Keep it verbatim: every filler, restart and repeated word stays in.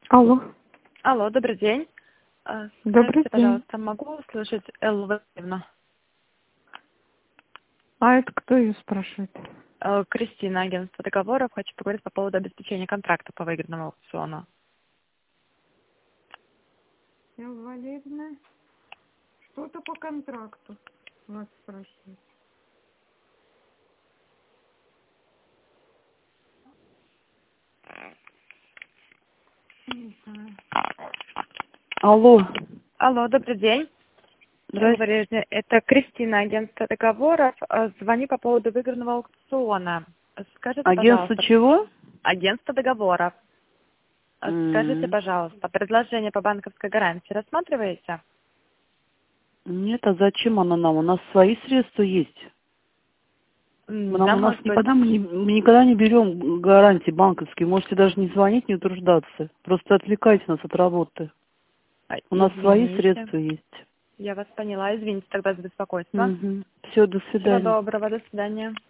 Алло. Алло, добрый день. Э, Добрый Скажите, день. пожалуйста, могу услышать Эллу Васильевну? А это кто ее спрашивает? Э, Кристина, агентство договоров. Хочу поговорить по поводу обеспечения контракта по выигранному аукциону. Элла Валерьевна, что-то по контракту вас спросить. Не знаю. Алло, Алло, добрый день. Элла здрасте. Валерьевна, это Кристина, агентство договоров. Э, Звоню по поводу выигранного аукциона. Скажите, Агентство пожалуйста, чего? агентство договоров. Э, Скажите, М, пожалуйста, предложение по банковской гарантии рассматриваете? Нет, а зачем оно нам? У нас свои средства есть. Мы- М, Нам, у Нам нас может быть... никогда мы, не- мы никогда не берем гарантии банковские. Можете даже не звонить, не утруждаться. Просто отвлекайте нас от работы. а, У нас свои Извините. средства есть. Я вас поняла. Извините тогда за беспокойство. Угу. Все, до Всего свидания. доброго. До свидания.